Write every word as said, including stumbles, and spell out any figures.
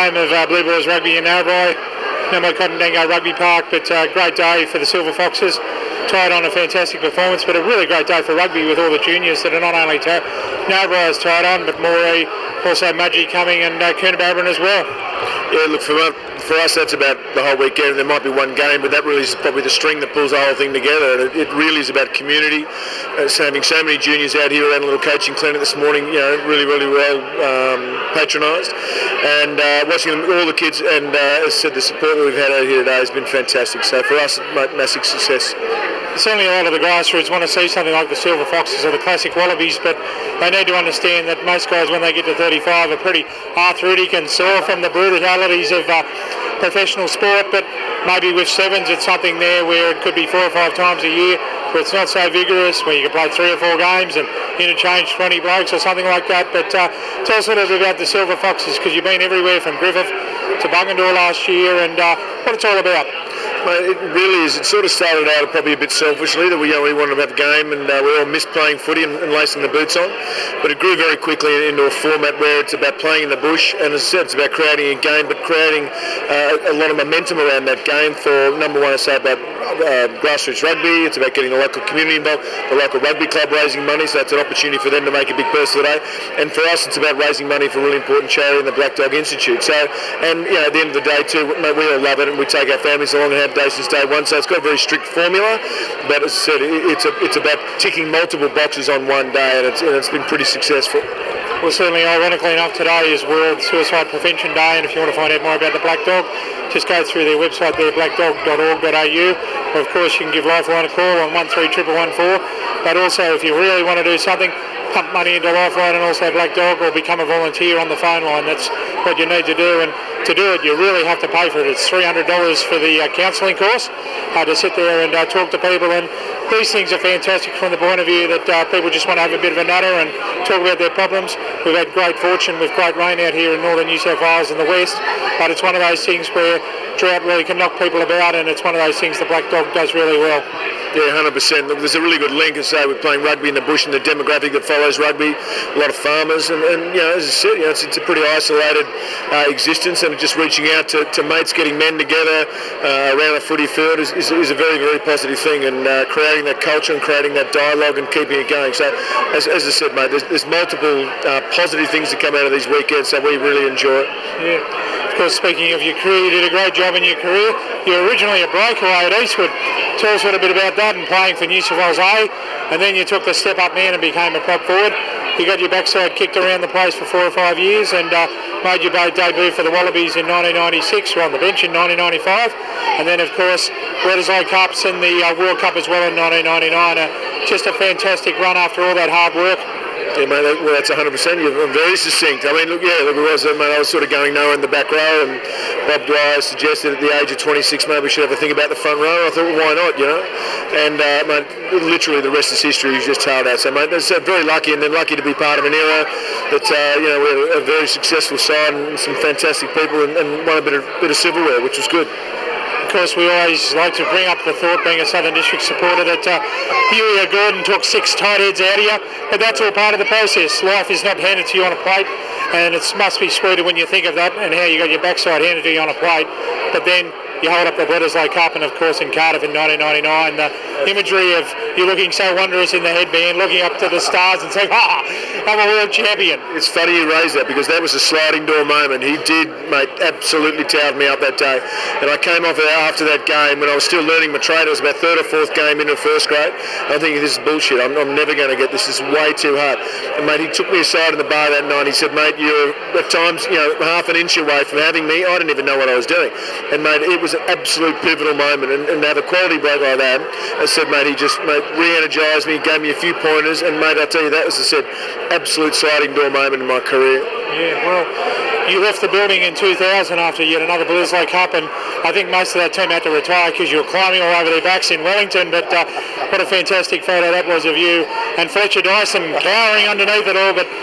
home of uh, Blue Boys Rugby in Narrabri, now at Cottondango Rugby Park. But uh, great day for the Silver Foxes. Tied on a fantastic performance, but a really great day for rugby with all the juniors that are not only ta- Narrabri's tied on, but Moree, also Mudgee coming, and uh, Coonabarabran as well. Yeah, look, for, for us that's about the whole weekend. There might be one game, but that really is probably the string that pulls the whole thing together. And it, it really is about community. Uh, so having so many juniors out here around a little coaching clinic this morning, you know, really, really well um, patronised. And uh, watching them, all the kids, and uh, as I said, the support that we've had out here today has been fantastic. So for us, massive success. Certainly a lot of the grassroots want to see something like the Silver Foxes or the classic Wallabies, but they need to understand that most guys, when they get to thirty-five, are pretty arthritic and sore from the brutalities of uh, professional sport. But maybe with sevens, it's something there where it could be four or five times a year, where it's not so vigorous, where you can play three or four games and interchange twenty blokes or something like that. But uh, tell us a little bit about the Silver Foxes, because you've been everywhere from Griffith to Bungendore last year, and uh, what it's all about. Well, it really is. It sort of started out probably a bit selfishly that we, you know, we wanted to have a game, and uh, we all missed playing footy and, and lacing the boots on. But it grew very quickly into a format where it's about playing in the bush, and as I said, it's about creating a game, but creating uh, a lot of momentum around that game for, number one, I say about uh, grassroots rugby. It's about getting the local community involved, the local rugby club raising money, so that's an opportunity for them to make a big purse today. And for us, it's about raising money for a really important charity in the Black Dog Institute. So, and you know, at the end of the day too, we all love it, and we take our families along and have day since day one, so it's got a very strict formula, but as I said, it's a, it's about ticking multiple boxes on one day, and it's, and it's been pretty successful. Well, certainly, ironically enough, today is World Suicide Prevention Day, and if you want to find out more about the Black Dog, just go through their website there, black dog dot org dot a u, or of course you can give Lifeline a call on one three one one one four, but also if you really want to do something, pump money into Lifeline and also Black Dog, or become a volunteer on the phone line. That's what you need to do, and to do it you really have to pay for it. It's three hundred dollars for the uh, counselling course, uh, to sit there and uh, talk to people, and these things are fantastic from the point of view that uh, people just want to have a bit of a nutter and talk about their problems. We've had great fortune with great rain out here in northern New South Wales and the west, but it's one of those things where drought really can knock people about, and it's one of those things the Black Dog does really well. Yeah, one hundred percent. Look, there's a really good link, as I say, with playing rugby in the bush and the demographic that follows rugby. A lot of farmers, and, and you know, as I said, you know, it's, it's a pretty isolated uh, existence, and just reaching out to, to mates, getting men together uh, around a footy field is, is, is a very, very positive thing, and uh, creating that culture and creating that dialogue and keeping it going. So, as, as I said, mate, there's, there's multiple uh, positive things that come out of these weekends, so we really enjoy it. Yeah. Of course, speaking of your career, you did a great job in your career. You were originally a breakaway at Eastwood. Tell us a little bit about that, and playing for New South Wales A, and then you took the step up man and became a prop forward. You got your backside kicked around the place for four or five years, and uh, made your debut for the Wallabies in nineteen ninety-six, were on the bench in nineteen ninety-five, and then of course Weatherslow Cups and the uh, World Cup as well in nineteen ninety-nine. Uh, just a fantastic run after all that hard work. Yeah, mate, that, well, that's one hundred percent. You're very succinct. I mean, look, yeah, look, it was, uh, mate, I was sort of going nowhere in the back row, and Bob Dwyer suggested at the age of twenty-six, maybe we should have a think about the front row. I thought, well, why not, you know? And, uh, mate, literally the rest is history. You've just told out. So, mate, that's uh, very lucky, and then lucky to be part of an era that, uh, you know, we had a very successful side and some fantastic people, and, and won a bit of, bit of silverware, which was good. Of course, we always like to bring up the thought, being a Southern District supporter, that uh, Huey Gordon took six tight heads out of you, but that's all part of the process. Life is not handed to you on a plate, and it must be sweeter when you think of that and how you got your backside handed to you on a plate. But then you hold up the Weatherslow Cup, and of course in Cardiff in nineteen ninety-nine, the imagery of you looking so wondrous in the headband, looking up to the stars and saying, ah, I'm a world champion. It's funny you raise that, because that was a sliding door moment. He did, mate, absolutely towed me up that day. And I came off after that game when I was still learning my trade. It was about third or fourth game into first grade. I'm thinking, this is bullshit. I'm, I'm never going to get this. This is way too hard. And, mate, he took me aside in the bar that night. He said, mate, you're at times, you know, half an inch away from having me. I didn't even know what I was doing. And, mate, it was an absolute pivotal moment. And, and to have a quality break like that, I said, mate, he just, mate, re-energised me, gave me a few pointers, and, mate, I tell you, that was, as I said, absolute sliding door moment in my career. Yeah, well, you left the building in two thousand after yet another Weatherslow Cup, and I think most of that team had to retire because you were climbing all over their backs in Wellington. But uh, what a fantastic photo that was of you and Fletcher Dyson cowering underneath it all. But